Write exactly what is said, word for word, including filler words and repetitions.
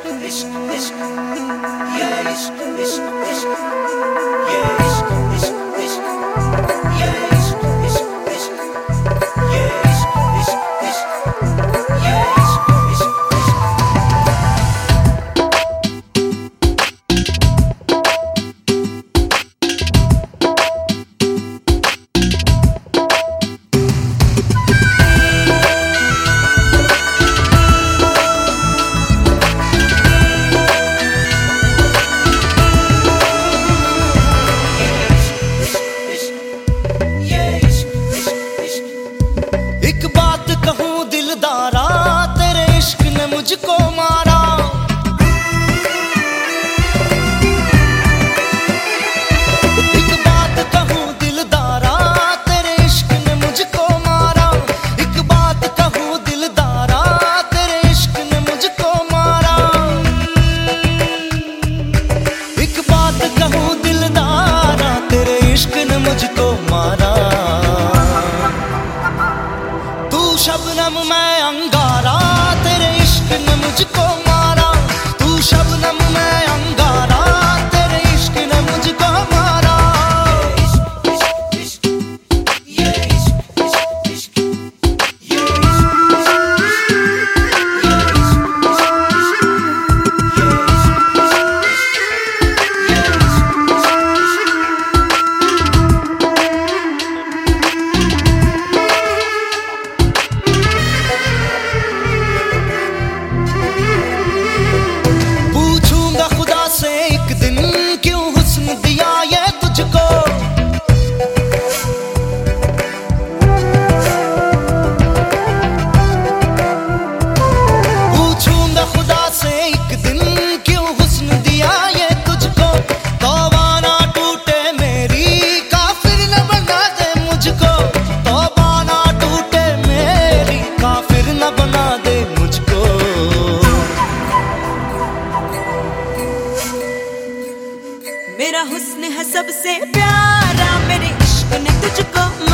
एक बात कहूँ दिलदारा, तेरे इश्क ने मुझको मारा। एक बात कहूँ दिलदारा, तेरे इश्क ने मुझको मारा। एक बात कहूँ दिलदारा, तेरे इश्क ने मुझको मारा। एक बात कहूँ दिलदारा, तेरे इश्क ने मुझको मारा। शबनम मैं अंगारा, तेरे इश्क ने मुझको मारा। तू शबनम मैं अंगारा, तेरे इश्क ने मुझको मारा। मेरा हुस्न है सबसे प्यारा, मेरे इश्क ने तुझको